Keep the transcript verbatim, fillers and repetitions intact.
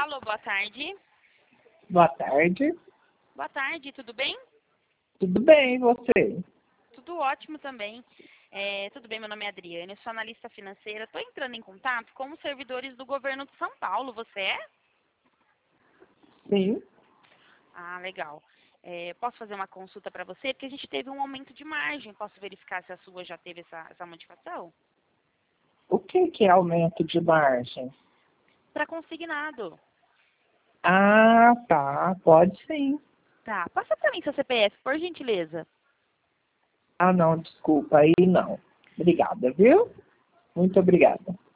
Alô, boa tarde. Boa tarde. Boa tarde, tudo bem? Tudo bem, e você? Tudo ótimo também. É, tudo bem, meu nome é Adriane, eu sou analista financeira. Estou entrando em contato com os servidores do governo de São Paulo. Você é? Sim. Ah, legal. É, posso fazer uma consulta para você? Porque a gente teve um aumento de margem. Posso verificar se a sua já teve essa, essa modificação? O que que é aumento de margem? Para consignado. Ah, tá. Pode sim. Tá, passa para mim seu C P F, por gentileza. Ah, não, desculpa, aí não. Obrigada, viu? Muito obrigada.